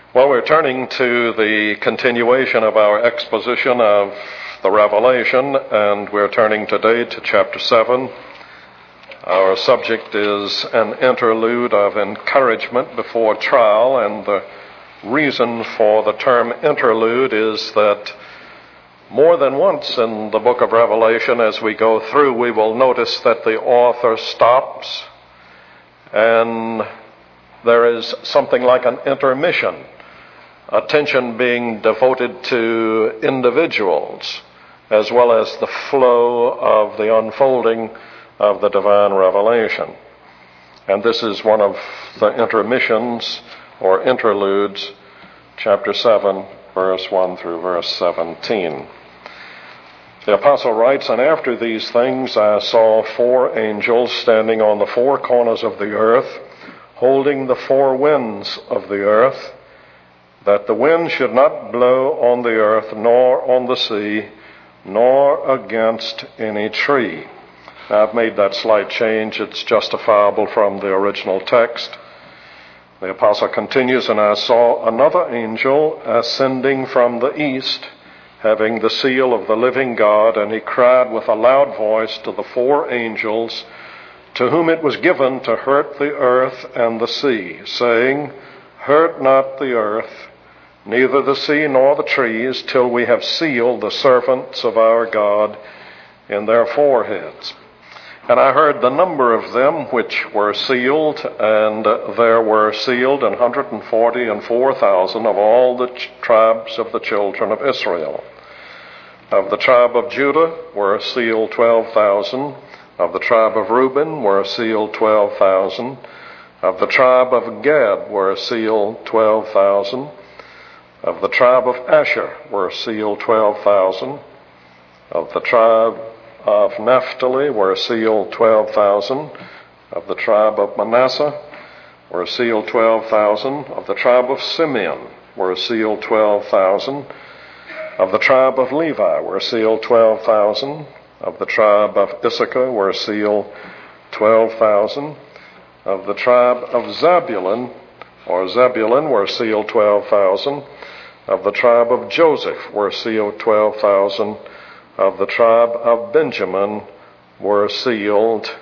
Well, we're turning to the continuation of our exposition of the Revelation, and we're turning today to chapter 7. Our subject is an interlude of encouragement before trial, and the reason for the term interlude is that more than once in the book of Revelation, as we go through, we will notice that the author stops and there is something like an intermission, attention being devoted to individuals, as well as the flow of the unfolding of the divine revelation. And this is one of the intermissions or interludes, chapter 7, verse 1 through verse 17. The apostle writes, "And after these things I saw 4 angels standing on the 4 corners of the earth, holding the 4 winds of the earth, that the wind should not blow on the earth, nor on the sea, nor against any tree." Now, I've made that slight change. It's justifiable from the original text. The apostle continues, "And I saw another angel ascending from the east, having the seal of the living God, and he cried with a loud voice to the 4 angels, to whom it was given to hurt the earth and the sea, saying, Hurt not the earth, neither the sea nor the trees, till we have sealed the servants of our God in their foreheads. And I heard the number of them which were sealed, and there were sealed 144,000 of all the tribes of the children of Israel. Of the tribe of Judah were sealed 12,000. Of the tribe of Reuben were sealed 12,000. Of the tribe of Gad were sealed 12,000. Of the tribe of Asher were sealed 12,000. Of the tribe of Naphtali were sealed 12,000. Of the tribe of Manasseh were sealed 12,000. Of the tribe of Simeon were sealed 12,000. Of the tribe of Levi were sealed 12,000. Of the tribe of Issachar were sealed 12,000. Of the tribe of Zebulun were sealed 12,000. Of the tribe of Joseph were sealed 12,000. Of the tribe of Benjamin were sealed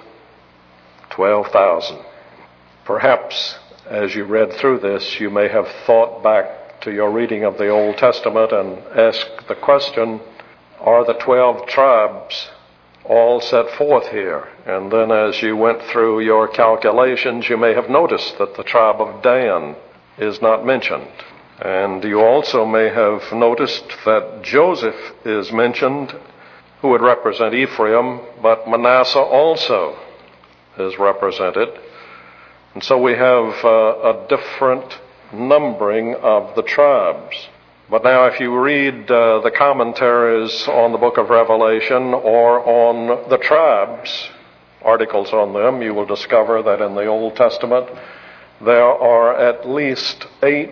12,000. Perhaps as you read through this, you may have thought back to your reading of the Old Testament and asked the question, are the 12 tribes all set forth here? And then as you went through your calculations, you may have noticed that the tribe of Dan is not mentioned. And you also may have noticed that Joseph is mentioned, who would represent Ephraim, but Manasseh also is represented. And so we have a different numbering of the tribes. But now if you read the commentaries on the book of Revelation or on the tribes, articles on them, you will discover that in the Old Testament there are at least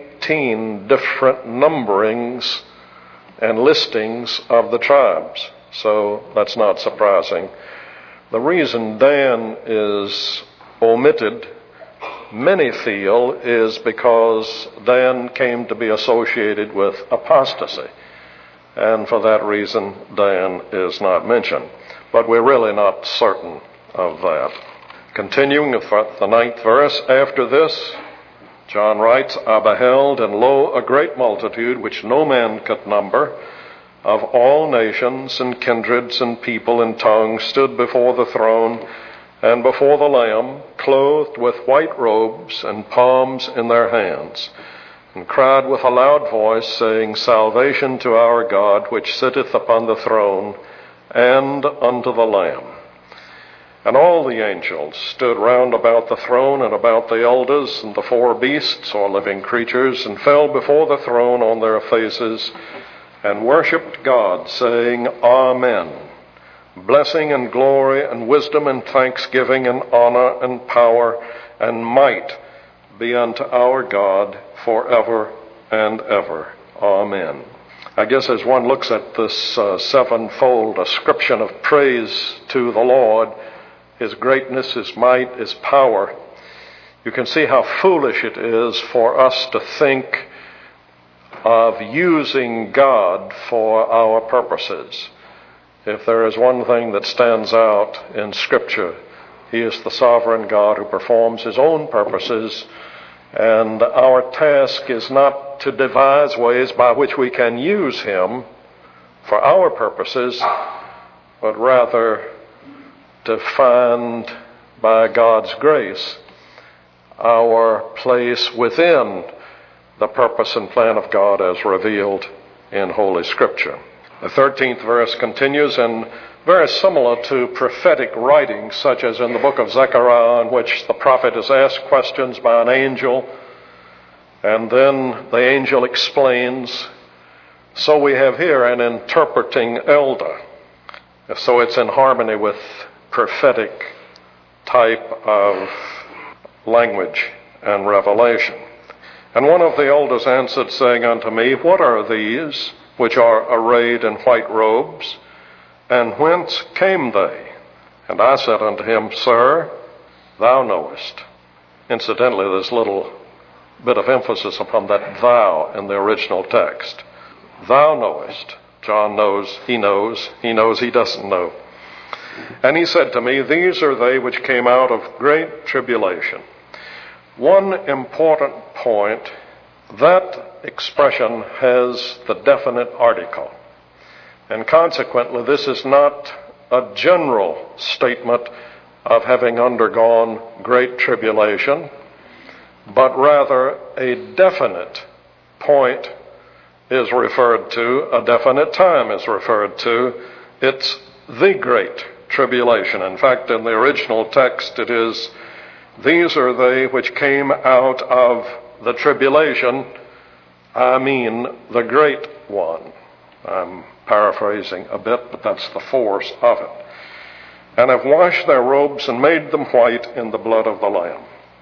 18 different numberings and listings of the tribes. So that's not surprising. The reason Dan is omitted, many feel, is because Dan came to be associated with apostasy. And for that reason, Dan is not mentioned. But we're really not certain of that. Continuing with the 9th verse, "After this," John writes, "I beheld, and lo, a great multitude, which no man could number, of all nations and kindreds and people and tongues, stood before the throne and before the Lamb, clothed with white robes and palms in their hands, and cried with a loud voice, saying, Salvation to our God, which sitteth upon the throne, and unto the Lamb. And all the angels stood round about the throne and about the elders and the 4 beasts, or living creatures, and fell before the throne on their faces, and worshipped God, saying, Amen. Blessing and glory and wisdom and thanksgiving and honor and power and might be unto our God forever and ever. Amen." I guess as one looks at this sevenfold ascription of praise to the Lord, His greatness, His might, His power, you can see how foolish it is for us to think of using God for our purposes. If there is one thing that stands out in Scripture, He is the sovereign God who performs His own purposes, and our task is not to devise ways by which we can use Him for our purposes, but rather to find, by God's grace, our place within the purpose and plan of God as revealed in Holy Scripture. The 13th verse continues, and very similar to prophetic writings, such as in the book of Zechariah, in which the prophet is asked questions by an angel, and then the angel explains. So we have here an interpreting elder. So it's in harmony with prophetic type of language and revelation. And one of the elders answered, saying unto me, What are these which are arrayed in white robes, and whence came they? And I said unto him, Sir, thou knowest. Incidentally, there's a little bit of emphasis upon that thou in the original text. Thou knowest. John knows, he knows, he knows he doesn't know. And he said to me, These are they which came out of great tribulation. One important point, that expression has the definite article. And consequently, this is not a general statement of having undergone great tribulation, but rather a definite point is referred to, a definite time is referred to. It's the great tribulation. In fact, in the original text it is, These are they which came out of the tribulation, I mean the great one. I'm paraphrasing a bit, but that's the force of it. And have washed their robes and made them white in the blood of the Lamb.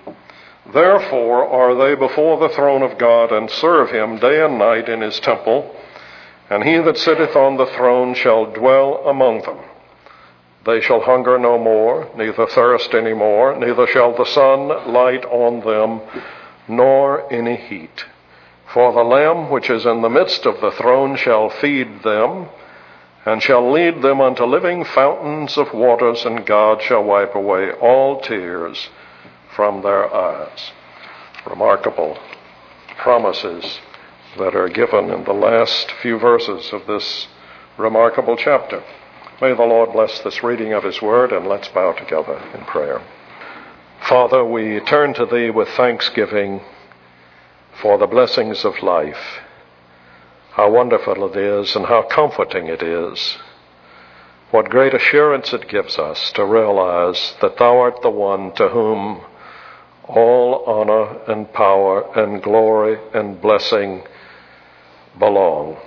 Therefore are they before the throne of God, and serve Him day and night in His temple, and He that sitteth on the throne shall dwell among them. They shall hunger no more, neither thirst any more, neither shall the sun light on them, nor any heat. For the Lamb which is in the midst of the throne shall feed them, and shall lead them unto living fountains of waters, and God shall wipe away all tears from their eyes. Remarkable promises that are given in the last few verses of this remarkable chapter. May the Lord bless this reading of His Word, and let's bow together in prayer. Father, we turn to Thee with thanksgiving for the blessings of life. How wonderful it is and how comforting it is. What great assurance it gives us to realize that Thou art the one to whom all honor and power and glory and blessing belong.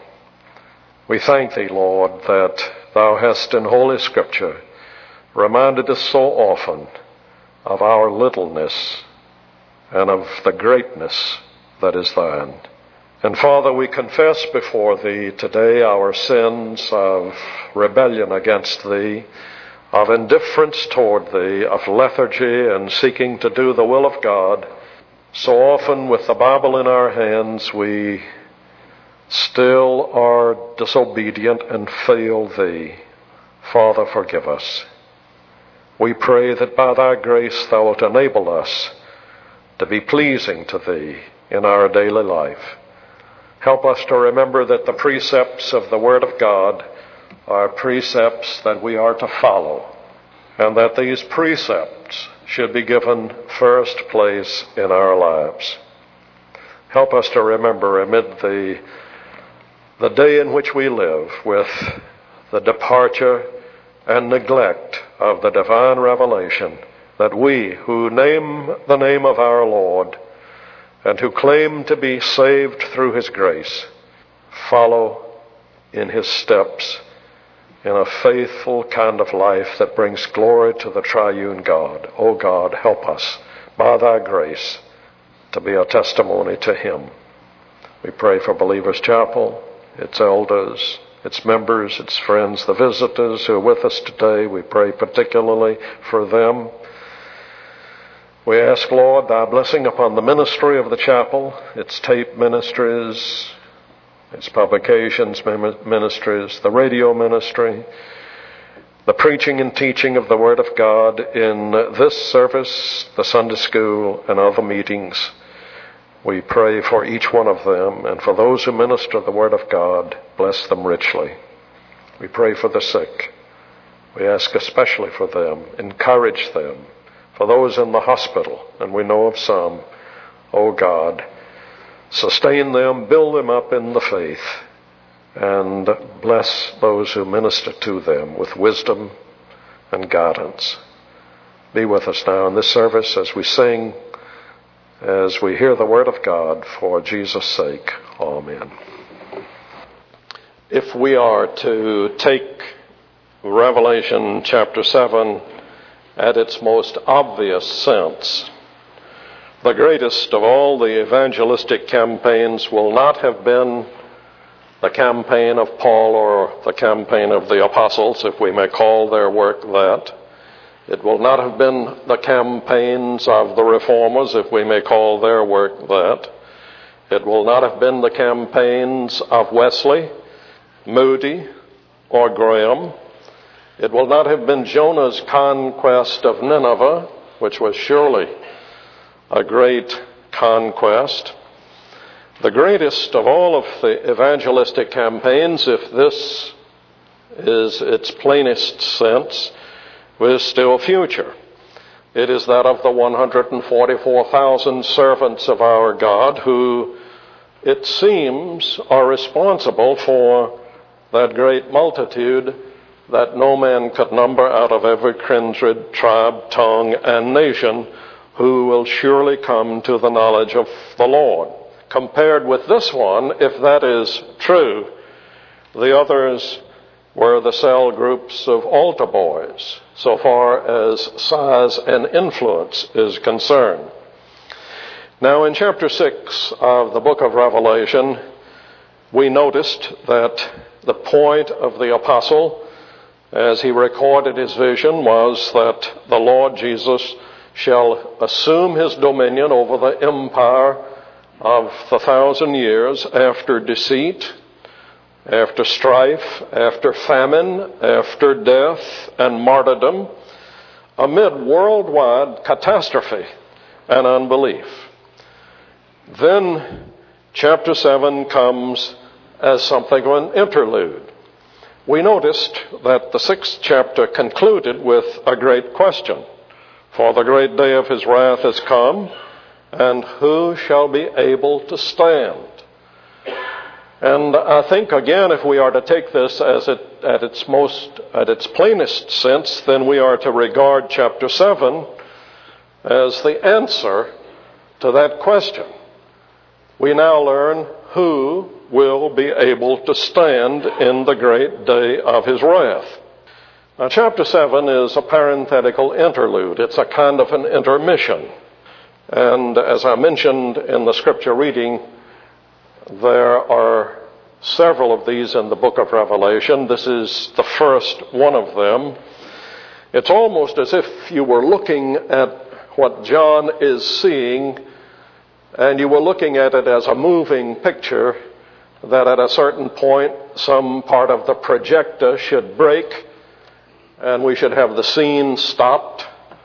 We thank Thee, Lord, that Thou hast in Holy Scripture reminded us so often of our littleness and of the greatness that is Thine. And Father, we confess before Thee today our sins of rebellion against Thee, of indifference toward Thee, of lethargy and seeking to do the will of God. So often with the Bible in our hands, we still are disobedient and fail Thee. Father, forgive us. We pray that by Thy grace Thou wilt enable us to be pleasing to Thee in our daily life. Help us to remember that the precepts of the Word of God are precepts that we are to follow, and that these precepts should be given first place in our lives. Help us to remember amid the day in which we live, with the departure and neglect of the divine revelation, that we who name the name of our Lord and who claim to be saved through His grace, follow in His steps in a faithful kind of life that brings glory to the triune God. O God, help us by Thy grace to be a testimony to Him. We pray for Believers Chapel, its elders, its members, its friends, the visitors who are with us today. We pray particularly for them. We ask, Lord, Thy blessing upon the ministry of the chapel, its tape ministries, its publications, ministries, the radio ministry, the preaching and teaching of the Word of God in this service, the Sunday school, and other meetings. We pray for each one of them, and for those who minister the Word of God, bless them richly. We pray for the sick. We ask especially for them, encourage them. For those in the hospital, and we know of some, O God, sustain them, build them up in the faith, and bless those who minister to them with wisdom and guidance. Be with us now in this service as we sing, as we hear the Word of God, for Jesus' sake. Amen. If we are to take Revelation chapter 7 at its most obvious sense, the greatest of all the evangelistic campaigns will not have been the campaign of Paul or the campaign of the apostles, if we may call their work that. It will not have been the campaigns of the reformers, if we may call their work that. It will not have been the campaigns of Wesley, Moody, or Graham. It will not have been Jonah's conquest of Nineveh, which was surely a great conquest. The greatest of all of the evangelistic campaigns, if this is its plainest sense, is still future. It is that of the 144,000 servants of our God who, it seems, are responsible for that great multitude that no man could number out of every kindred, tribe, tongue, and nation, who will surely come to the knowledge of the Lord. Compared with this one, if that is true, the others were the cell groups of altar boys, so far as size and influence is concerned. Now, in chapter 6 of the book of Revelation, we noticed that the point of the apostle, as he recorded his vision, was that the Lord Jesus shall assume his dominion over the empire of the 1,000 years after deceit, after strife, after famine, after death and martyrdom, amid worldwide catastrophe and unbelief. Then chapter 7 comes as something of an interlude. We noticed that the 6th chapter concluded with a great question. For the great day of his wrath is come, and who shall be able to stand? And I think, again, if we are to take this as at its plainest sense, then we are to regard chapter 7 as the answer to that question. We now learn who will be able to stand in the great day of his wrath. Now, chapter 7 is a parenthetical interlude. It's a kind of an intermission. And as I mentioned in the scripture reading, there are several of these in the book of Revelation. This is the first one of them. It's almost as if you were looking at what John is seeing, and you were looking at it as a moving picture, that at a certain point some part of the projector should break and we should have the scene stopped,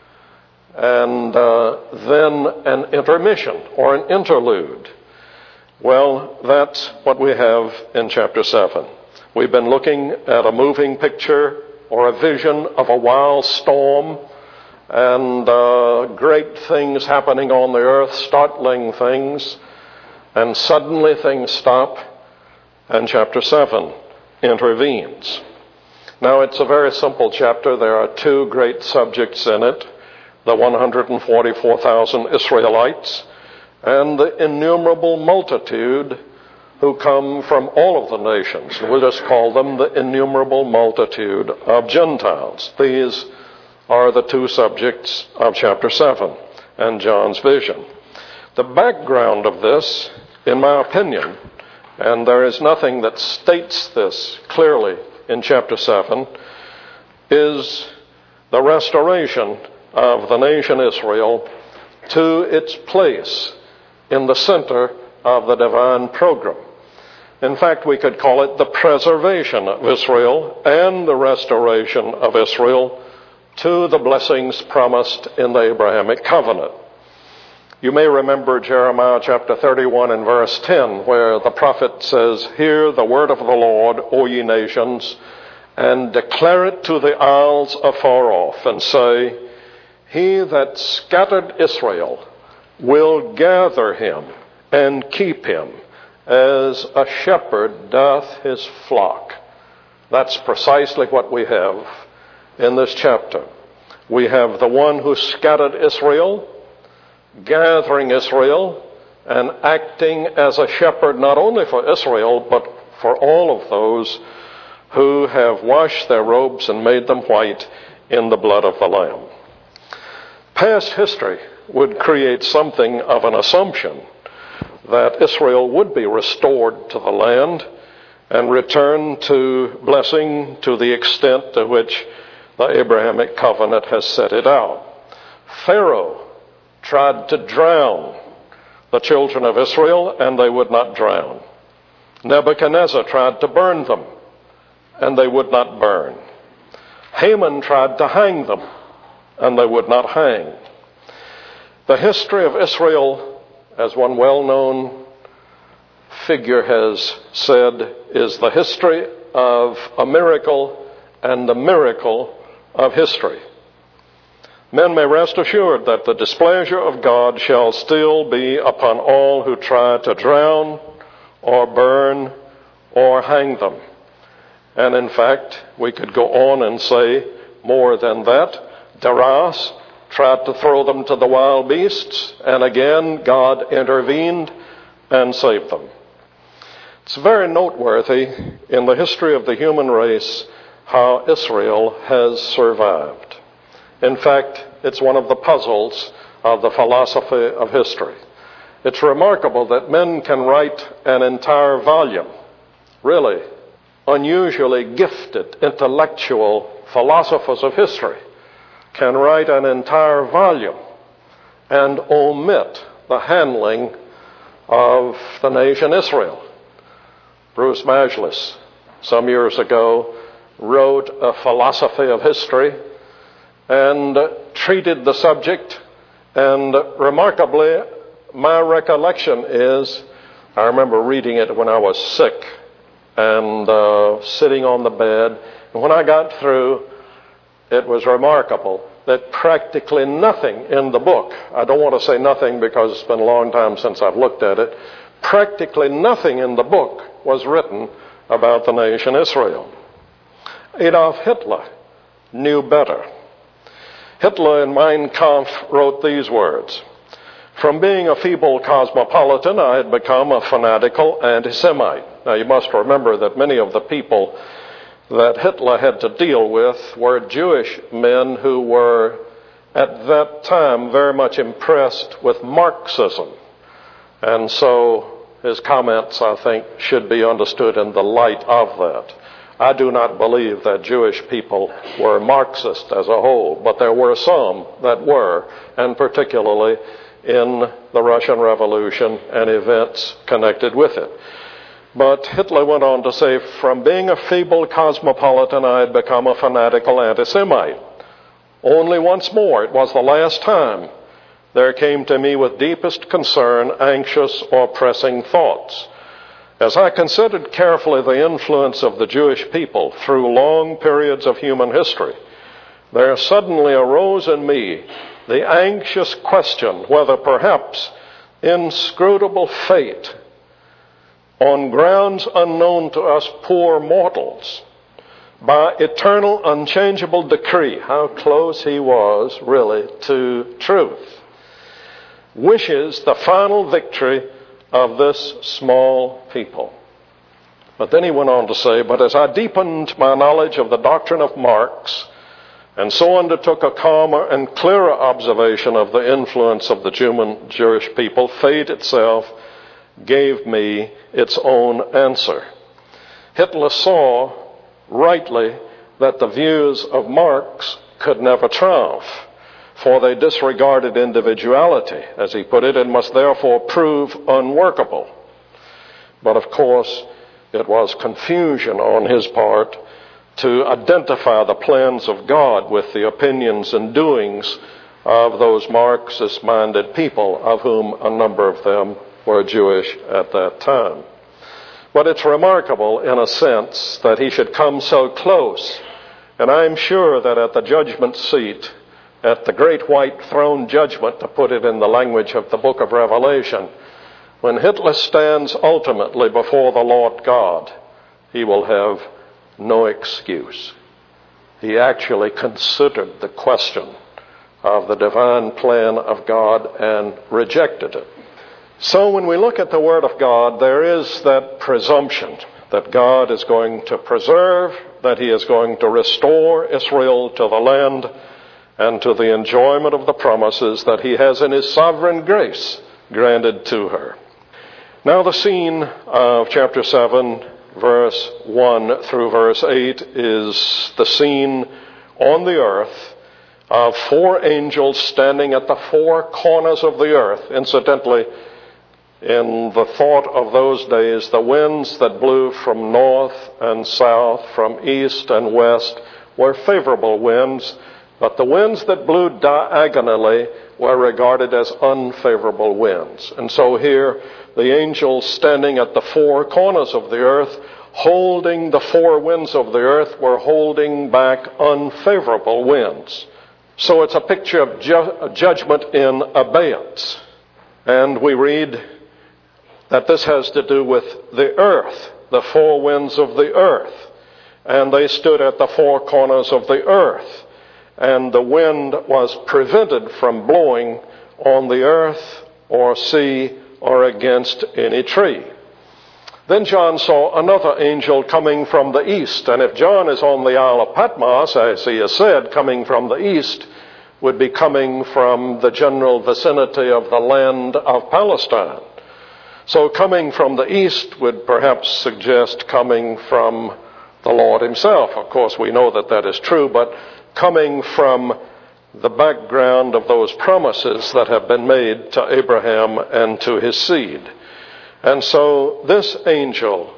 and then an intermission or an interlude. Well, that's what we have in chapter 7. We've been looking at a moving picture or a vision of a wild storm and great things happening on the earth, startling things, and suddenly things stop, and chapter 7 intervenes. Now, it's a very simple chapter. There are two great subjects in it: the 144,000 Israelites and the innumerable multitude who come from all of the nations. We'll just call them the innumerable multitude of Gentiles. These are the two subjects of chapter 7 and John's vision. The background of this, in my opinion, and there is nothing that states this clearly in chapter 7, is the restoration of the nation Israel to its place in the center of the divine program. In fact, we could call it the preservation of Israel and the restoration of Israel to the blessings promised in the Abrahamic covenant. You may remember Jeremiah chapter 31 and verse 10, where the prophet says, "Hear the word of the Lord, O ye nations, and declare it to the isles afar off, and say, He that scattered Israel will gather him and keep him, as a shepherd doth his flock." That's precisely what we have in this chapter. We have the one who scattered Israel, gathering Israel, and acting as a shepherd not only for Israel, but for all of those who have washed their robes and made them white in the blood of the Lamb. Past history would create something of an assumption that Israel would be restored to the land and return to blessing to the extent to which the Abrahamic covenant has set it out. Pharaoh tried to drown the children of Israel, and they would not drown. Nebuchadnezzar tried to burn them, and they would not burn. Haman tried to hang them, and they would not hang. The history of Israel, as one well-known figure has said, is the history of a miracle and the miracle of history. Men may rest assured that the displeasure of God shall still be upon all who try to drown or burn or hang them. And in fact, we could go on and say more than that. Darius tried to throw them to the wild beasts, and again God intervened and saved them. It's very noteworthy in the history of the human race how Israel has survived. In fact, it's one of the puzzles of the philosophy of history. It's remarkable that men can write an entire volume, really unusually gifted intellectual philosophers of history can write an entire volume and omit the handling of the nation Israel. Bruce Majlis, some years ago, wrote a philosophy of history and treated the subject, and remarkably, my recollection is, I remember reading it when I was sick and sitting on the bed, and when I got through, it was remarkable that practically nothing in the book, I don't want to say nothing because it's been a long time since I've looked at it, practically nothing in the book was written about the nation Israel. Adolf Hitler knew better. Hitler in Mein Kampf wrote these words, "From being a feeble cosmopolitan, I had become a fanatical anti-Semite." Now you must remember that many of the people that Hitler had to deal with were Jewish men who were at that time very much impressed with Marxism. And so his comments, I think, should be understood in the light of that. I do not believe that Jewish people were Marxist as a whole, but there were some that were, and particularly in the Russian Revolution and events connected with it. But Hitler went on to say, "From being a feeble cosmopolitan, I had become a fanatical anti-Semite. Only once more, it was the last time, there came to me with deepest concern, anxious or pressing thoughts. As I considered carefully the influence of the Jewish people through long periods of human history, there suddenly arose in me the anxious question whether perhaps inscrutable fate, on grounds unknown to us poor mortals, by eternal unchangeable decree," how close he was really to truth, "wishes the final victory of this small people." But then he went on to say, "But as I deepened my knowledge of the doctrine of Marx, and so undertook a calmer and clearer observation of the influence of the Jewish people, fate itself gave me its own answer." Hitler saw rightly that the views of Marx could never triumph, for they disregarded individuality, as he put it, and must therefore prove unworkable. But of course, It was confusion on his part to identify the plans of God with the opinions and doings of those Marxist-minded people, of whom a number of them were Jewish at that time. But it's remarkable, in a sense, that he should come so close. And I'm sure that at the judgment seat, at the great white throne judgment, to put it in the language of the book of Revelation, when Hitler stands ultimately before the Lord God, he will have no excuse. He actually considered the question of the divine plan of God and rejected it. So when we look at the Word of God, there is that presumption that God is going to preserve, that he is going to restore Israel to the land and to the enjoyment of the promises that he has in his sovereign grace granted to her. Now the scene of chapter 7, verse 1 through verse 8 is the scene on the earth of 4 angels standing at the 4 corners of the earth. Incidentally, in the thought of those days, the winds that blew from north and south, from east and west, were favorable winds, but the winds that blew diagonally were regarded as unfavorable winds. And so here, the angels standing at the 4 corners of the earth, holding the 4 winds of the earth, were holding back unfavorable winds. So it's a picture of judgment in abeyance. And we read that this has to do with the earth, the 4 winds of the earth. And they stood at the 4 corners of the earth. And the wind was prevented from blowing on the earth or sea or against any tree. Then John saw another angel coming from the east. And if John is on the Isle of Patmos, as he has said, coming from the east would be coming from the general vicinity of the land of Palestine. So coming from the east would perhaps suggest coming from the Lord himself. Of course, we know that that is true, but coming from the background of those promises that have been made to Abraham and to his seed. And so this angel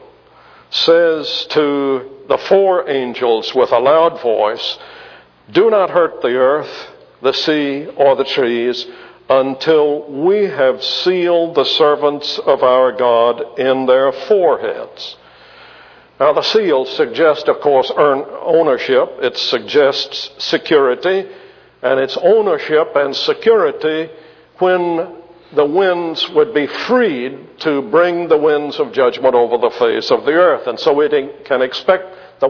says to the 4 angels with a loud voice, "Do not hurt the earth, the sea, or the trees, until we have sealed the servants of our God in their foreheads." Now the seals suggest, of course, ownership. It suggests security, and it's ownership and security when the winds would be freed to bring the winds of judgment over the face of the earth. And so we can expect the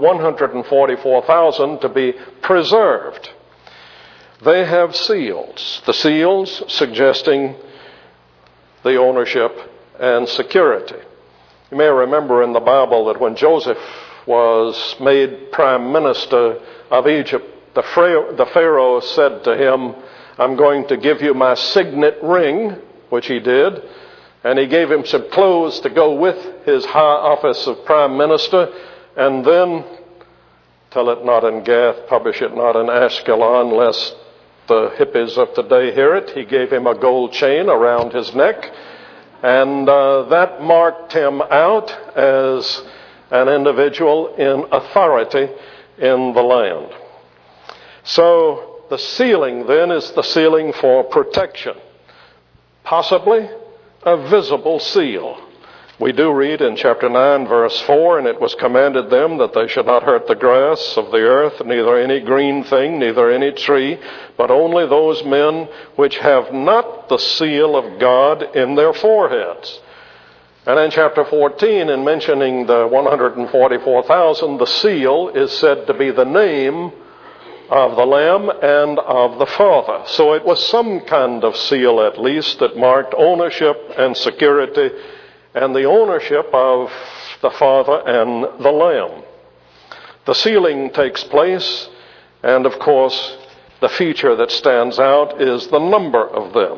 144,000 to be preserved. They have seals, the seals suggesting the ownership and security. You may remember in the Bible that when Joseph was made prime minister of Egypt, the Pharaoh said to him, "I'm going to give you my signet ring," which he did, and he gave him some clothes to go with his high office of prime minister, and then, tell it not in Gath, publish it not in Ashkelon, lest the hippies of today hear it, he gave him a gold chain around his neck, and that marked him out as an individual in authority in the land. So the sealing then is the sealing for protection, possibly a visible seal. We do read in chapter 9, verse 4, "And it was commanded them that they should not hurt the grass of the earth, neither any green thing, neither any tree, but only those men which have not the seal of God in their foreheads." And in chapter 14, in mentioning the 144,000, the seal is said to be the name of the Lamb and of the Father. So it was some kind of seal, at least, that marked ownership and security, and the ownership of the Father and the Lamb. The sealing takes place, and of course, the feature that stands out is the number of them,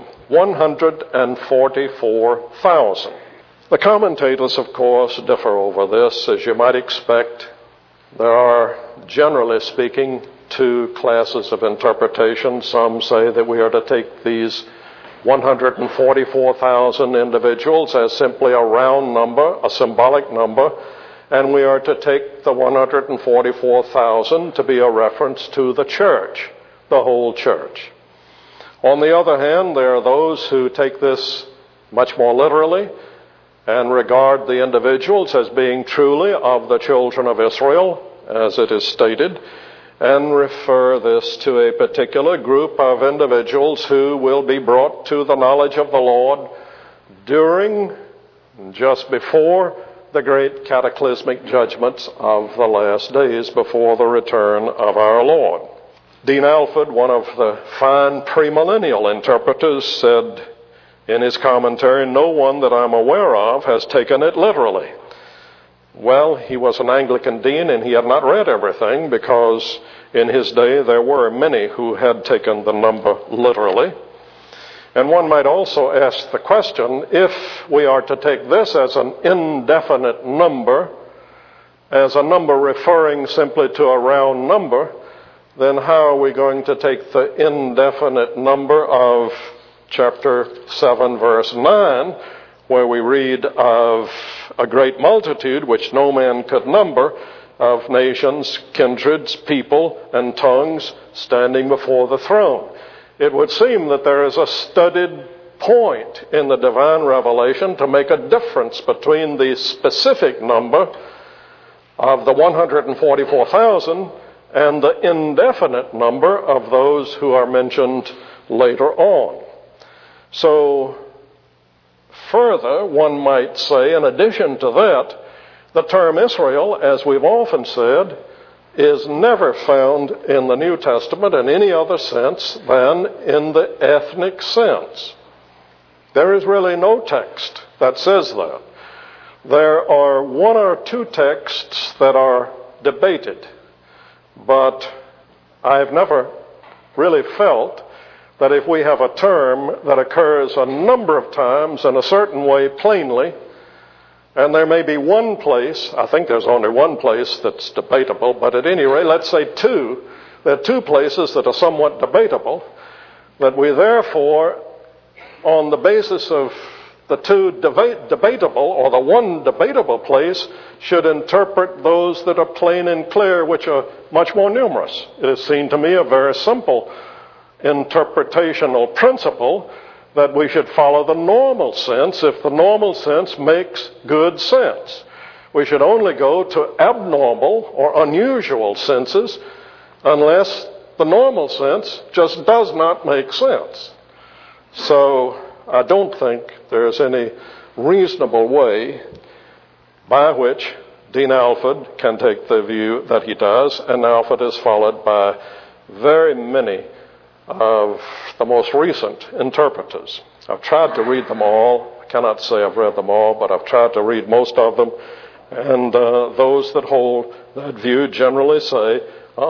144,000. The commentators, of course, differ over this, as you might expect. There are, generally speaking, 2 classes of interpretation. Some say that we are to take these 144,000 individuals as simply a round number, a symbolic number, and we are to take the 144,000 to be a reference to the church, the whole church. On the other hand, there are those who take this much more literally and regard the individuals as being truly of the children of Israel, as it is stated, and refer this to a particular group of individuals who will be brought to the knowledge of the Lord during, just before, the great cataclysmic judgments of the last days, before the return of our Lord. Dean Alford, one of the fine premillennial interpreters, said in his commentary, "No one that I'm aware of has taken it literally." Well, he was an Anglican dean, and he had not read everything, because in his day there were many who had taken the number literally. And one might also ask the question, if we are to take this as an indefinite number, as a number referring simply to a round number, then how are we going to take the indefinite number of chapter 7, verse 9, where we read of a great multitude which no man could number, of nations, kindreds, people, and tongues standing before the throne? It would seem that there is a studied point in the divine revelation to make a difference between the specific number of the 144,000 and the indefinite number of those who are mentioned later on. So, further, one might say, in addition to that, the term Israel, as we've often said, is never found in the New Testament in any other sense than in the ethnic sense. There is really no text that says that. There are one or two texts that are debated, but I've never really felt that if we have a term that occurs a number of times in a certain way plainly, and there may be one place, I think there's only one place that's debatable, but at any rate, let's say two, there are two places that are somewhat debatable, that we therefore, on the basis of the two debatable, or the one debatable place, should interpret those that are plain and clear, which are much more numerous. It has seemed to me a very simple interpretational principle that we should follow the normal sense if the normal sense makes good sense. We should only go to abnormal or unusual senses unless the normal sense just does not make sense. So I don't think there's any reasonable way by which Dean Alford can take the view that he does, and Alford is followed by very many of the most recent interpreters. I've tried to read them all. I cannot say I've read them all, but I've tried to read most of them. And those that hold that view generally say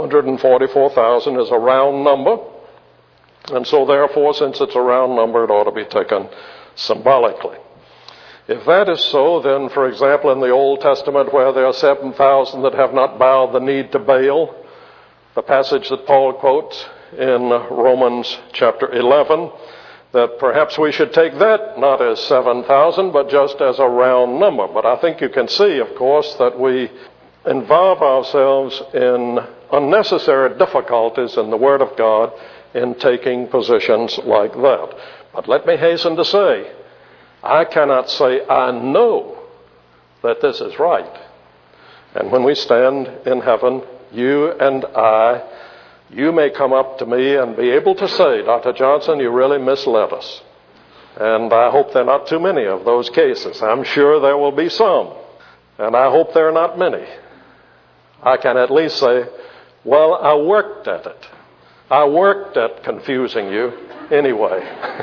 144,000 is a round number. And so therefore, since it's a round number, it ought to be taken symbolically. If that is so, then, for example, in the Old Testament, where there are 7,000 that have not bowed the knee to Baal, the passage that Paul quotes in Romans chapter 11, that perhaps we should take that not as 7,000, but just as a round number. But I think you can see, of course, that we involve ourselves in unnecessary difficulties in the Word of God in taking positions like that. But let me hasten to say, I cannot say I know that this is right. And when we stand in heaven, you and I, you may come up to me and be able to say, Dr. Johnson, you really misled us. And I hope there are not too many of those cases. I'm sure there will be some. And I hope there are not many. I can at least say, well, I worked at it. I worked at confusing you anyway.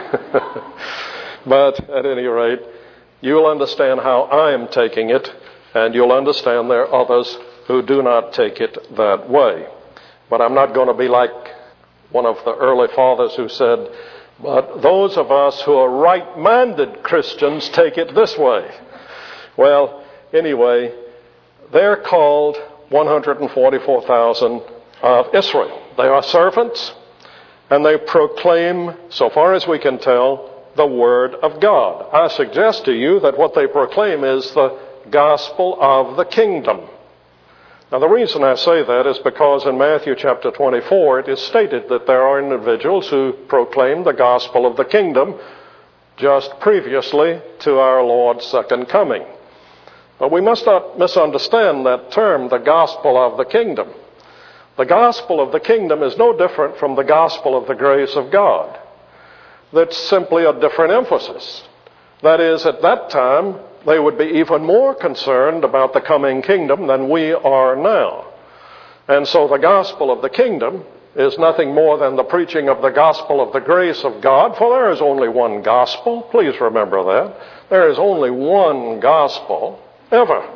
But at any rate, you'll understand how I am taking it, and you'll understand there are others who do not take it that way. But I'm not going to be like one of the early fathers who said, but those of us who are right-minded Christians take it this way. Well, anyway, they're called 144,000 of Israel. They are servants, and they proclaim, so far as we can tell, the Word of God. I suggest to you that what they proclaim is the gospel of the kingdom. Now, the reason I say that is because in Matthew chapter 24, it is stated that there are individuals who proclaim the gospel of the kingdom just previously to our Lord's second coming. But we must not misunderstand that term, the gospel of the kingdom. The gospel of the kingdom is no different from the gospel of the grace of God. That's simply a different emphasis. That is, at that time, they would be even more concerned about the coming kingdom than we are now. And so the gospel of the kingdom is nothing more than the preaching of the gospel of the grace of God, for there is only one gospel. Please remember that. There is only one gospel ever.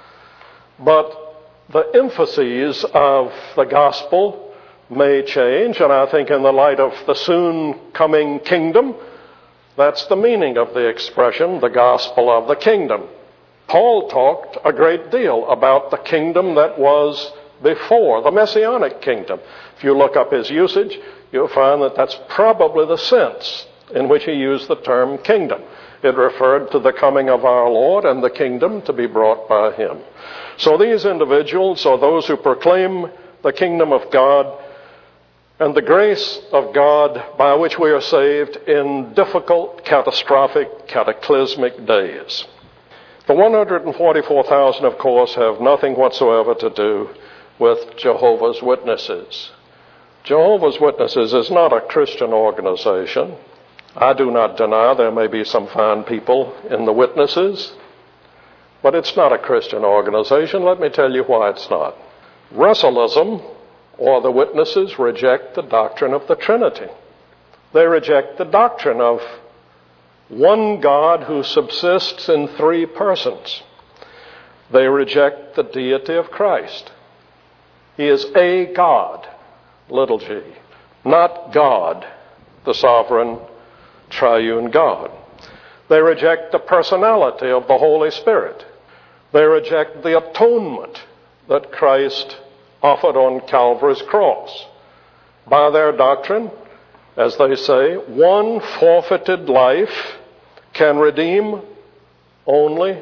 But the emphases of the gospel may change, and I think in the light of the soon coming kingdom, that's the meaning of the expression, the gospel of the kingdom. Paul talked a great deal about the kingdom that was before, the Messianic kingdom. If you look up his usage, you'll find that that's probably the sense in which he used the term kingdom. It referred to the coming of our Lord and the kingdom to be brought by him. So these individuals are those who proclaim the kingdom of God and the grace of God by which we are saved in difficult, catastrophic, cataclysmic days. The 144,000, of course, have nothing whatsoever to do with Jehovah's Witnesses. Jehovah's Witnesses is not a Christian organization. I do not deny there may be some fine people in the Witnesses, but it's not a Christian organization. Let me tell you why it's not. Russellism, or the Witnesses, reject the doctrine of the Trinity. They reject the doctrine of one God who subsists in three persons. They reject the deity of Christ. He is a God, little g, not God, the sovereign, triune God. They reject the personality of the Holy Spirit. They reject the atonement that Christ offered on Calvary's cross. By their doctrine, as they say, one forfeited life can redeem only,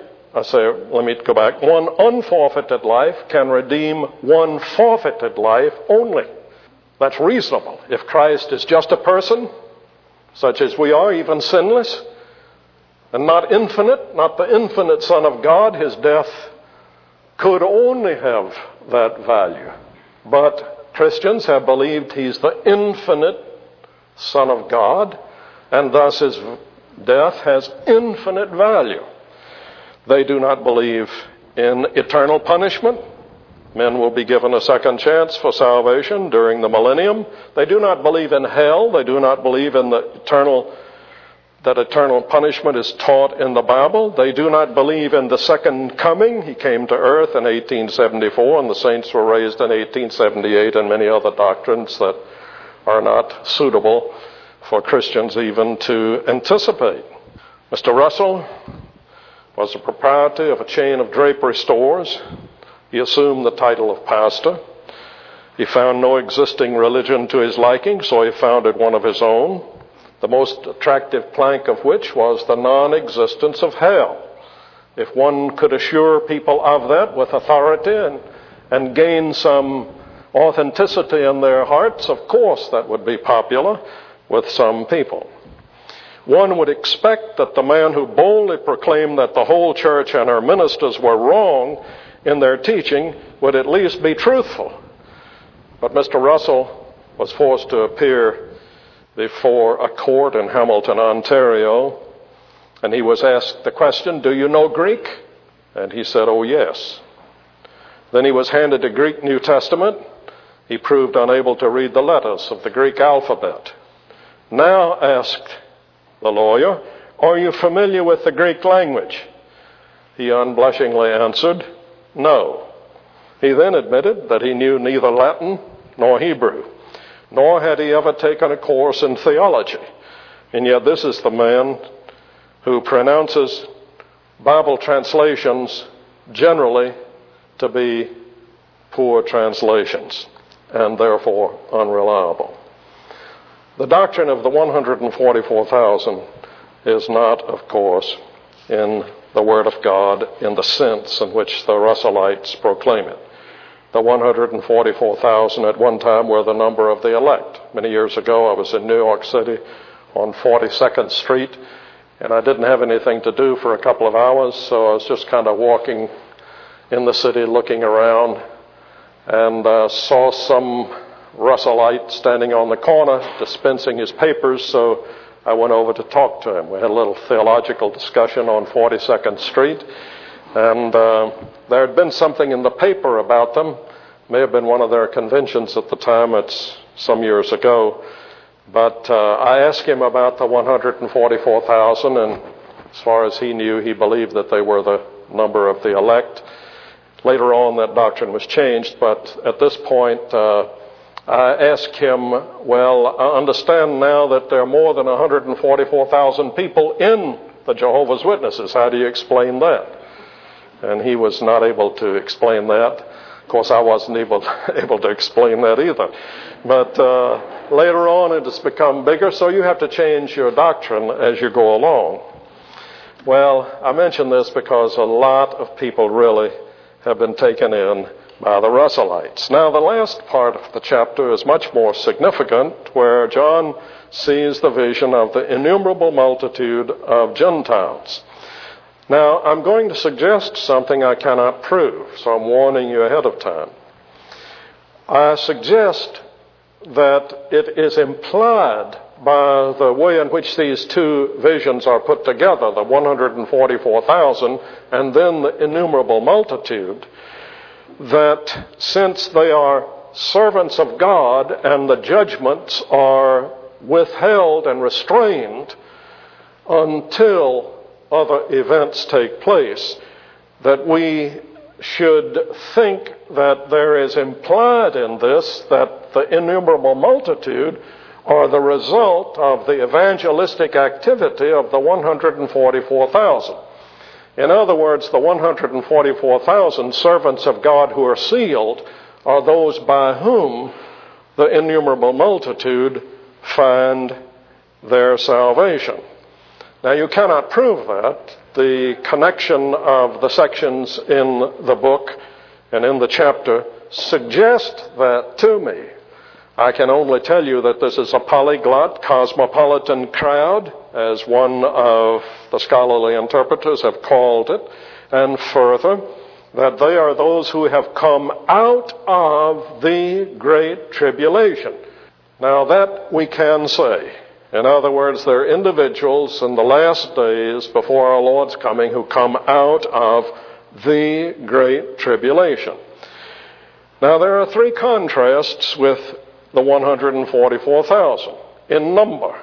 one unforfeited life can redeem one forfeited life only. That's reasonable. If Christ is just a person, such as we are, even sinless, and not infinite, not the infinite Son of God, his death could only have that value. But Christians have believed he's the infinite Son of God, and thus his death has infinite value. They do not believe in eternal punishment. Men will be given a second chance for salvation during the millennium. They do not believe in hell. They do not believe in that eternal punishment is taught in the Bible. They do not believe in the second coming. He came to earth in 1874, and the saints were raised in 1878, and many other doctrines that are not suitable for Christians even to anticipate. Mr. Russell was the proprietor of a chain of drapery stores. He assumed the title of pastor. He found no existing religion to his liking, so he founded one of his own, the most attractive plank of which was the non-existence of hell. If one could assure people of that with authority and gain some authenticity in their hearts, of course that would be popular with some people. One would expect that the man who boldly proclaimed that the whole church and her ministers were wrong in their teaching would at least be truthful. But Mr. Russell was forced to appear before a court in Hamilton, Ontario, and he was asked the question, "Do you know Greek?" And he said, "Oh, yes." Then he was handed a Greek New Testament. He proved unable to read the letters of the Greek alphabet. "Now," asked the lawyer, "are you familiar with the Greek language?" He unblushingly answered, "No." He then admitted that he knew neither Latin nor Hebrew, nor had he ever taken a course in theology. And yet this is the man who pronounces Bible translations generally to be poor translations and therefore unreliable. The doctrine of the 144,000 is not, of course, in the Word of God in the sense in which the Russellites proclaim it. The 144,000 at one time were the number of the elect. Many years ago, I was in New York City on 42nd Street, and I didn't have anything to do for a couple of hours, so I was just kind of walking in the city looking around, and saw some Russellite standing on the corner dispensing his papers, so I went over to talk to him. We had a little theological discussion on 42nd Street, and there had been something in the paper about them. May have been one of their conventions at the time. It's some years ago. But I asked him about the 144,000, and as far as he knew, he believed that they were the number of the elect. Later on, that doctrine was changed, but at this point, I asked him, well, I understand now that there are more than 144,000 people in the Jehovah's Witnesses. How do you explain that? And he was not able to explain that. Of course, I wasn't able to explain that either. But later on, it has become bigger, so you have to change your doctrine as you go along. Well, I mention this because a lot of people really have been taken in by the Russellites. Now, the last part of the chapter is much more significant, where John sees the vision of the innumerable multitude of Gentiles. Now, I'm going to suggest something I cannot prove, so I'm warning you ahead of time. I suggest that it is implied by the way in which these two visions are put together, the 144,000 and then the innumerable multitude, that since they are servants of God and the judgments are withheld and restrained until other events take place, that we should think that there is implied in this that the innumerable multitude are the result of the evangelistic activity of the 144,000. In other words, the 144,000 servants of God who are sealed are those by whom the innumerable multitude find their salvation. Now, you cannot prove that. The connection of the sections in the book and in the chapter suggest that to me. I can only tell you that this is a polyglot, cosmopolitan crowd, as one of the scholarly interpreters have called it, and further, that they are those who have come out of the Great Tribulation. Now, that we can say. In other words, there are individuals in the last days before our Lord's coming who come out of the Great Tribulation. Now, there are three contrasts with the 144,000 in number.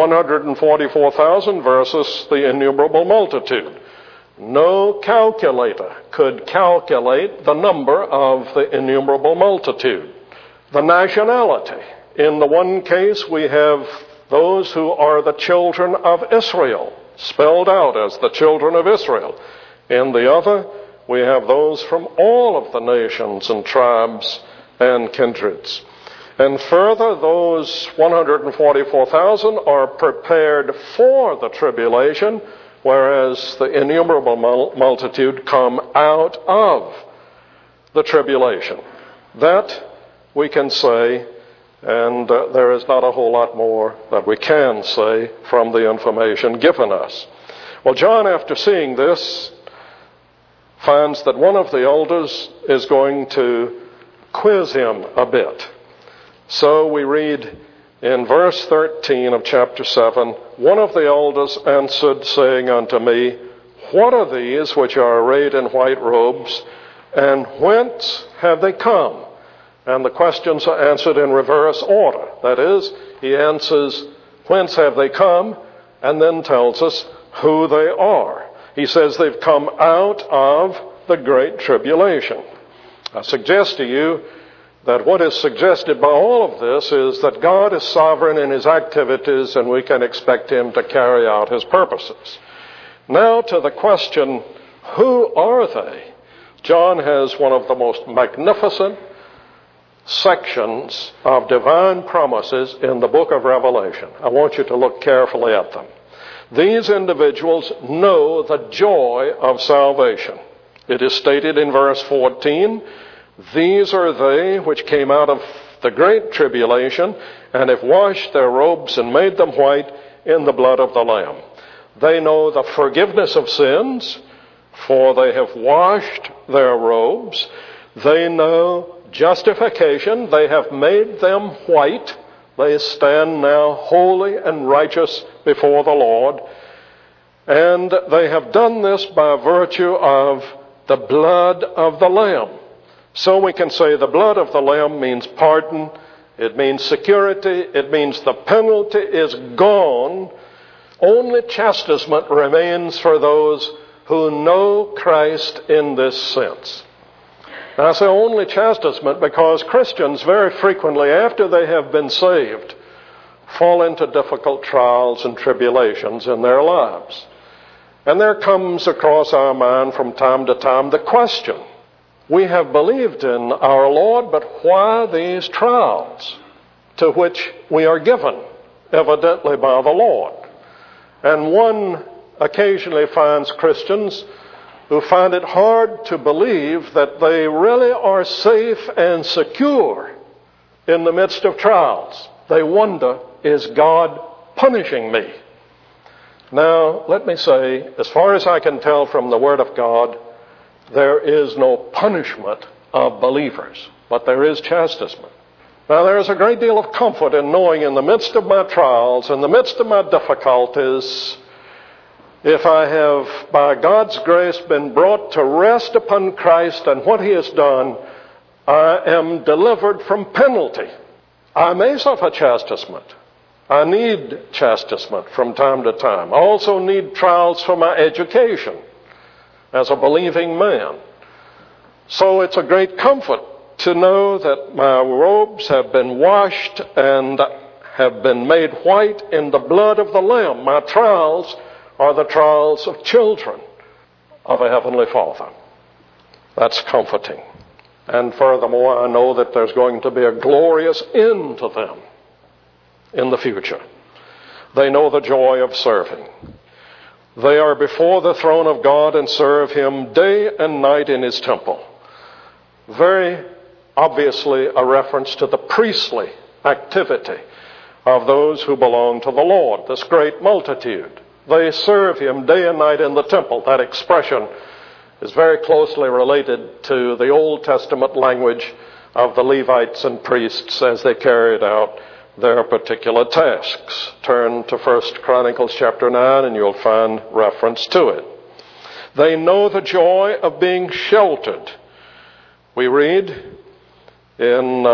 144,000 versus the innumerable multitude. No calculator could calculate the number of the innumerable multitude. The nationality. In the one case, we have those who are the children of Israel, spelled out as the children of Israel. In the other, we have those from all of the nations and tribes and kindreds. And further, those 144,000 are prepared for the tribulation, whereas the innumerable multitude come out of the tribulation. That we can say, and there is not a whole lot more that we can say from the information given us. Well, John, after seeing this, finds that one of the elders is going to quiz him a bit. So we read in verse 13 of chapter 7, one of the elders answered, saying unto me, what are these which are arrayed in white robes, and whence have they come? And the questions are answered in reverse order. That is, he answers, whence have they come? And then tells us who they are. He says they've come out of the Great Tribulation. I suggest to you that what is suggested by all of this is that God is sovereign in his activities and we can expect him to carry out his purposes. Now to the question, who are they? John has one of the most magnificent sections of divine promises in the book of Revelation. I want you to look carefully at them. These individuals know the joy of salvation. It is stated in verse 14, "These are they which came out of the great tribulation, and have washed their robes and made them white in the blood of the Lamb." They know the forgiveness of sins, for they have washed their robes. They know justification. They have made them white. They stand now holy and righteous before the Lord. And they have done this by virtue of the blood of the Lamb. So we can say the blood of the Lamb means pardon. It means security. It means the penalty is gone. Only chastisement remains for those who know Christ in this sense. Now, I say only chastisement because Christians very frequently, after they have been saved, fall into difficult trials and tribulations in their lives. And there comes across our mind from time to time the question, we have believed in our Lord, but why these trials to which we are given, evidently by the Lord? And one occasionally finds Christians who find it hard to believe that they really are safe and secure in the midst of trials. They wonder, is God punishing me? Now, let me say, as far as I can tell from the Word of God, there is no punishment of believers, but there is chastisement. Now, there is a great deal of comfort in knowing in the midst of my trials, in the midst of my difficulties, if I have, by God's grace, been brought to rest upon Christ and what He has done, I am delivered from penalty. I may suffer chastisement. I need chastisement from time to time. I also need trials for my education as a believing man. So it's a great comfort to know that my robes have been washed and have been made white in the blood of the Lamb. My trials are the trials of children of a Heavenly Father. That's comforting. And furthermore, I know that there's going to be a glorious end to them in the future. They know the joy of serving. They are before the throne of God and serve Him day and night in His temple. Very obviously a reference to the priestly activity of those who belong to the Lord, this great multitude. They serve Him day and night in the temple. That expression is very closely related to the Old Testament language of the Levites and priests as they carried out their particular tasks. Turn to 1 Chronicles chapter 9 and you'll find reference to it. They know the joy of being sheltered. We read in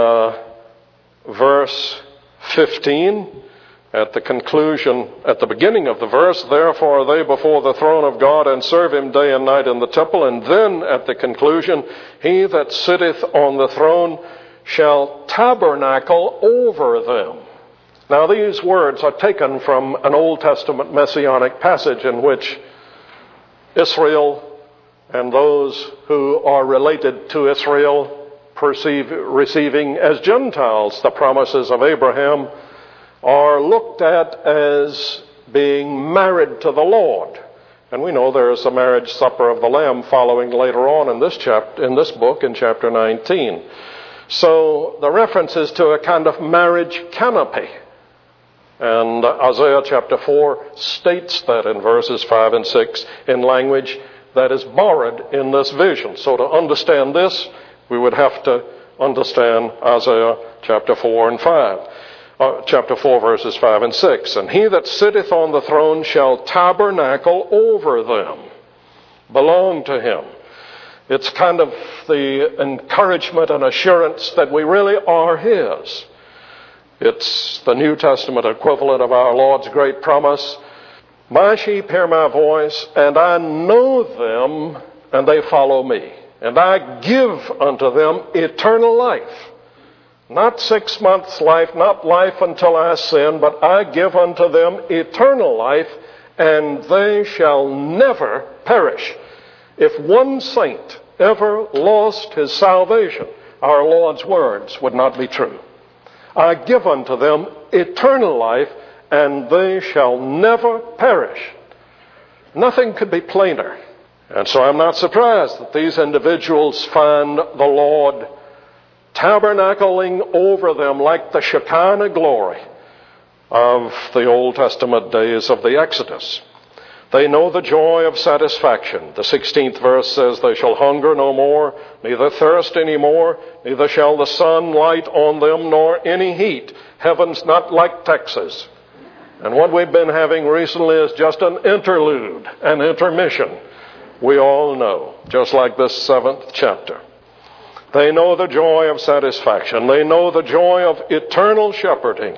verse 15, at the beginning of the verse, "Therefore are they before the throne of God and serve Him day and night in the temple." And then at the conclusion, "He that sitteth on the throne shall tabernacle over them." Now these words are taken from an Old Testament messianic passage in which Israel and those who are related to Israel receiving as Gentiles the promises of Abraham are looked at as being married to the Lord. And we know there is a marriage supper of the Lamb following later on in this book in chapter 19. So the reference is to a kind of marriage canopy. And Isaiah chapter 4 states that in verses 5 and 6 in language that is borrowed in this vision. So to understand this, we would have to understand Isaiah chapter 4 and 5. Chapter 4 verses 5 and 6. "And he that sitteth on the throne shall tabernacle over them," belong to Him. It's kind of the encouragement and assurance that we really are His. It's the New Testament equivalent of our Lord's great promise. "My sheep hear my voice, and I know them, and they follow me. And I give unto them eternal life." Not 6 months' life, not life until I sin, but I give unto them eternal life, and they shall never perish. If one saint ever lost his salvation, our Lord's words would not be true. I give unto them eternal life, and they shall never perish. Nothing could be plainer. And so I'm not surprised that these individuals find the Lord tabernacling over them like the Shekinah glory of the Old Testament days of the Exodus. They know the joy of satisfaction. The 16th verse says, they shall hunger no more, neither thirst any more, neither shall the sun light on them, nor any heat. Heaven's not like Texas. And what we've been having recently is just an interlude, an intermission. We all know, just like this 7th chapter. They know the joy of satisfaction. They know the joy of eternal shepherding.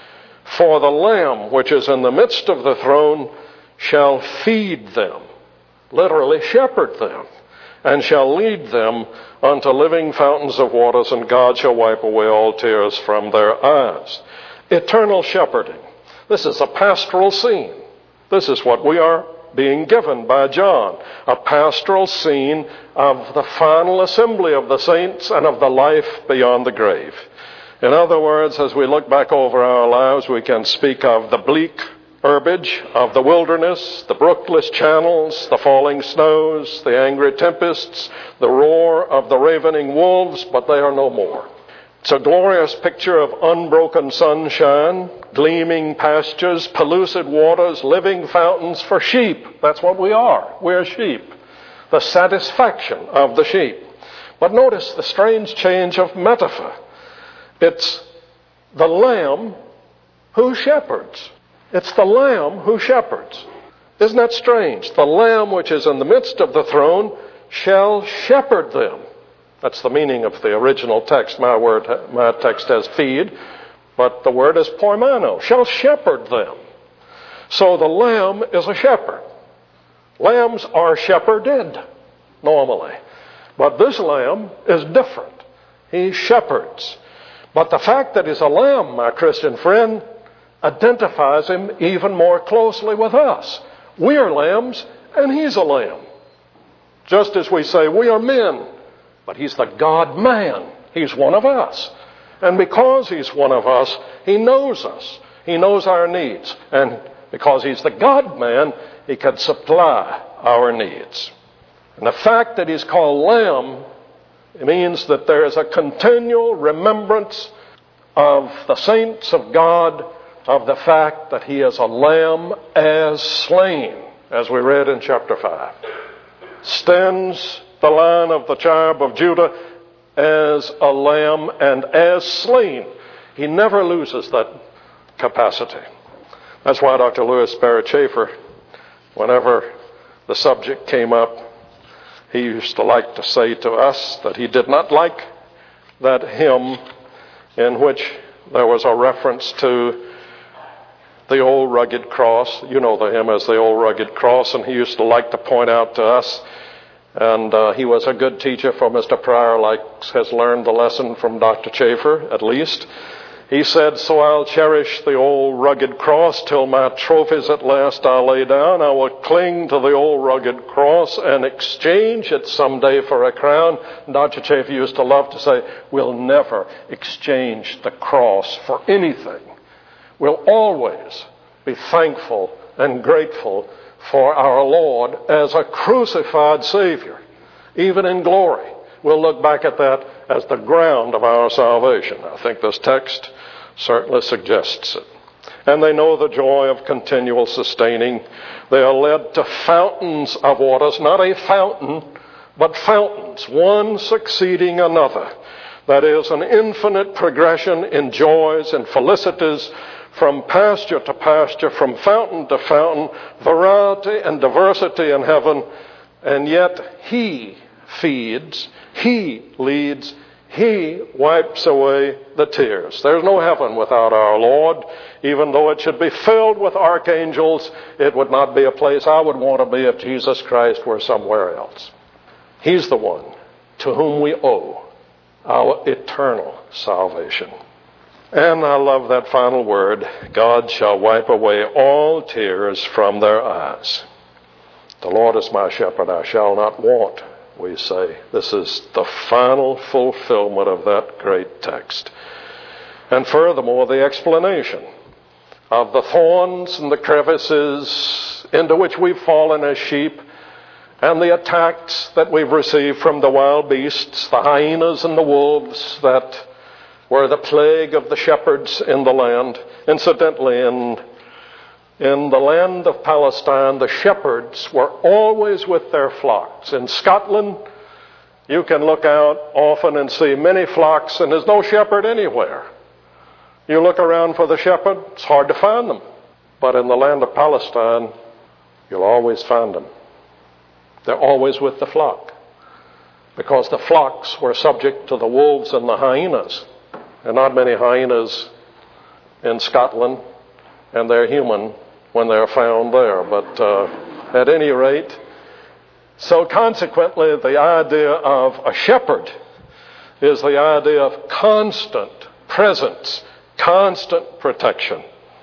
For the Lamb which is in the midst of the throne shall feed them, literally shepherd them, and shall lead them unto living fountains of waters, and God shall wipe away all tears from their eyes. Eternal shepherding. This is a pastoral scene. This is what we are being given by John, a pastoral scene of the final assembly of the saints and of the life beyond the grave. In other words, as we look back over our lives, we can speak of the bleak herbage of the wilderness, the brookless channels, the falling snows, the angry tempests, the roar of the ravening wolves, but they are no more. It's a glorious picture of unbroken sunshine, gleaming pastures, pellucid waters, living fountains for sheep. That's what we are. We're sheep. The satisfaction of the sheep. But notice the strange change of metaphor. It's the Lamb who shepherds. It's the Lamb who shepherds. Isn't that strange? The Lamb which is in the midst of the throne shall shepherd them. That's the meaning of the original text. My text has feed, but the word is poimano, shall shepherd them. So the Lamb is a shepherd. Lambs are shepherded normally, but this Lamb is different. He shepherds. But the fact that he's a lamb, my Christian friend, identifies him even more closely with us. We are lambs, and he's a lamb. Just as we say we are men, but he's the God-man. He's one of us. And because he's one of us, he knows us. He knows our needs. And because he's the God-man, he can supply our needs. And the fact that he's called Lamb, it means that there is a continual remembrance of the saints of God of the fact that he is a lamb as slain, as we read in chapter 5. Stands the Lion of the tribe of Judah as a lamb and as slain. He never loses that capacity. That's why Dr. Louis Barrett Schaeffer, whenever the subject came up, he used to like to say to us that he did not like that hymn in which there was a reference to the old rugged cross. You know the hymn as the old rugged cross, and he used to like to point out to us, and he was a good teacher, for Mr. Pryor has learned the lesson from Dr. Schaeffer, at least. He said, so I'll cherish the old rugged cross till my trophies at last I'll lay down. I will cling to the old rugged cross and exchange it someday for a crown. And Dr. Schaeffer used to love to say, we'll never exchange the cross for anything. We'll always be thankful and grateful for our Lord as a crucified Savior, even in glory. We'll look back at that as the ground of our salvation. I think this text certainly suggests it. And they know the joy of continual sustaining. They are led to fountains of waters, not a fountain, but fountains, one succeeding another. That is an infinite progression in joys and felicities from pasture to pasture, from fountain to fountain, variety and diversity in heaven. And yet he feeds, he leads, he wipes away the tears. There's no heaven without our Lord. Even though it should be filled with archangels, it would not be a place I would want to be if Jesus Christ were somewhere else. He's the one to whom we owe our eternal salvation. And I love that final word, God shall wipe away all tears from their eyes. The Lord is my shepherd, I shall not want, we say. This is the final fulfillment of that great text. And furthermore, the explanation. of the thorns and the crevices into which we've fallen as sheep, and the attacks that we've received from the wild beasts, the hyenas and the wolves that were the plague of the shepherds in the land. Incidentally, in the land of Palestine, the shepherds were always with their flocks. In Scotland, you can look out often and see many flocks, and there's no shepherd anywhere. You look around for the shepherd, it's hard to find them. But in the land of Palestine, you'll always find them. They're always with the flock, because the flocks were subject to the wolves and the hyenas. There are not many hyenas in Scotland, and they're human when they're found there. But at any rate, so consequently, the idea of a shepherd is the idea of constant presence, constant protection.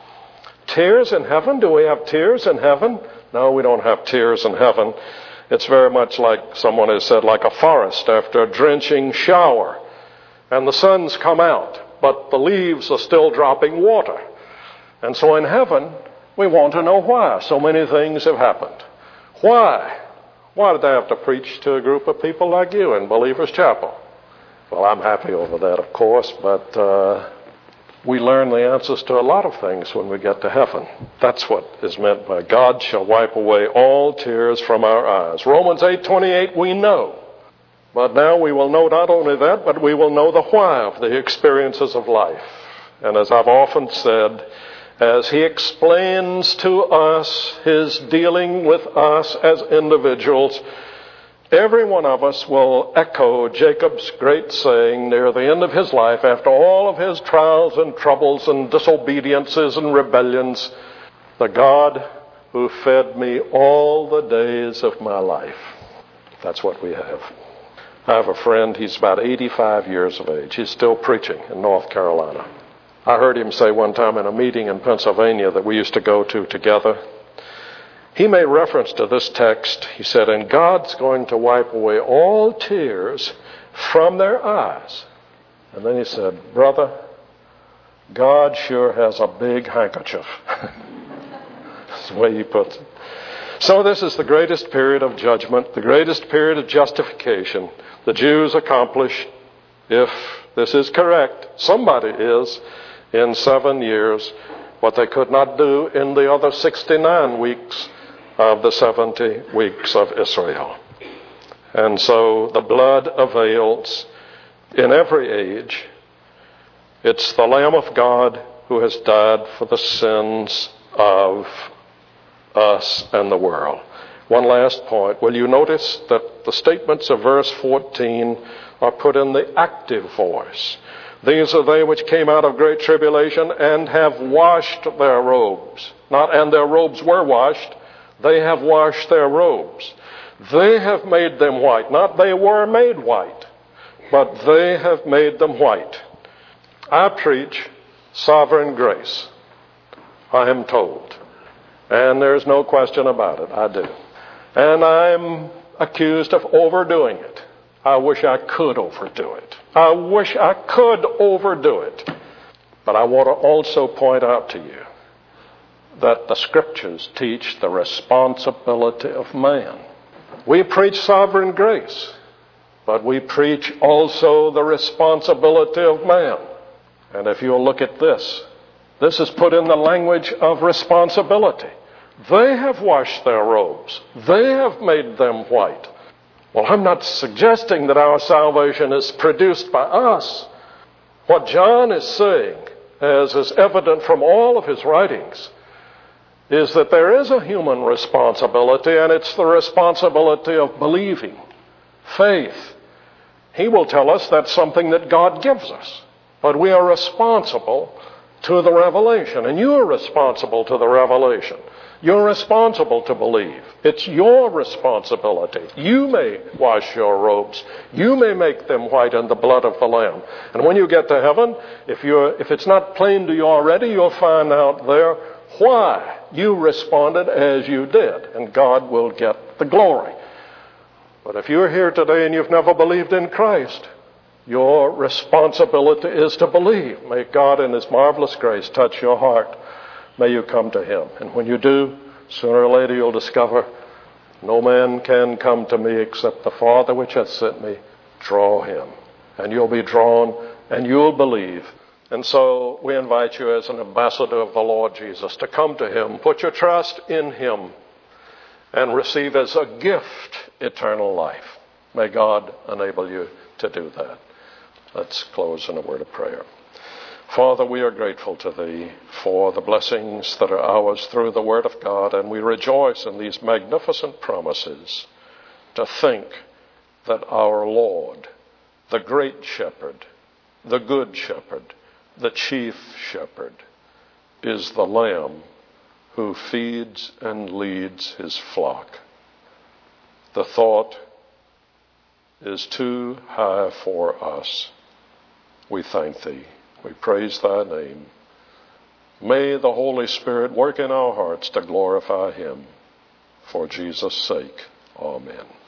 Tears in heaven? Do we have tears in heaven? No, we don't have tears in heaven. It's very much like someone has said, like a forest after a drenching shower. And the sun's come out, but the leaves are still dropping water. And so in heaven, we want to know why so many things have happened. Why? Why did I have to preach to a group of people like you in Believers Chapel? Well, I'm happy over that, of course, but we learn the answers to a lot of things when we get to heaven. That's what is meant by God shall wipe away all tears from our eyes. Romans 8:28 we know. But now we will know not only that, but we will know the why of the experiences of life. And as I've often said, as he explains to us his dealing with us as individuals, every one of us will echo Jacob's great saying near the end of his life, after all of his trials and troubles and disobediences and rebellions, the God who fed me all the days of my life. That's what we have. I have a friend, he's about 85 years of age. He's still preaching in North Carolina. I heard him say one time in a meeting in Pennsylvania that we used to go to together, he made reference to this text. He said, and God's going to wipe away all tears from their eyes. And then he said, brother, God sure has a big handkerchief. That's the way he puts it. So this is the greatest period of judgment, the greatest period of justification. The Jews accomplish, if this is correct, somebody is, in 7 years, what they could not do in the other 69 weeks of the 70 weeks of Israel. And so the blood avails in every age. It's the Lamb of God who has died for the sins of us and the world. One last point. Will you notice that the statements of verse 14 are put in the active voice? These are they which came out of great tribulation and have washed their robes. Not, and their robes were washed. They have washed their robes. They have made them white. Not they were made white, but they have made them white. I preach sovereign grace, I am told. And there's no question about it. I do. And I'm accused of overdoing it. I wish I could overdo it. I wish I could overdo it. But I want to also point out to you that the Scriptures teach the responsibility of man. We preach sovereign grace, but we preach also the responsibility of man. And if you'll look at this is put in the language of responsibility. They have washed their robes. They have made them white. Well, I'm not suggesting that our salvation is produced by us. What John is saying, as is evident from all of his writings, is that there is a human responsibility, and it's the responsibility of believing, faith. He will tell us that's something that God gives us. But we are responsible to the revelation, and you are responsible to the revelation. You're responsible to believe. It's your responsibility. You may wash your robes. You may make them white in the blood of the Lamb. And when you get to heaven, if it's not plain to you already, you'll find out there why you responded as you did, and God will get the glory. But if you're here today and you've never believed in Christ, your responsibility is to believe. May God in His marvelous grace touch your heart may you come to him. And when you do, sooner or later you'll discover, no man can come to me except the Father which hath sent me draw him. And you'll be drawn and you'll believe. And so we invite you as an ambassador of the Lord Jesus to come to him, put your trust in him, and receive as a gift eternal life. May God enable you to do that. Let's close in a word of prayer. Father, we are grateful to thee for the blessings that are ours through the word of God, and we rejoice in these magnificent promises to think that our Lord, the great shepherd, the good shepherd, the chief shepherd, is the Lamb who feeds and leads his flock. The thought is too high for us. We thank thee. We praise thy name. May the Holy Spirit work in our hearts to glorify him. For Jesus' sake, amen.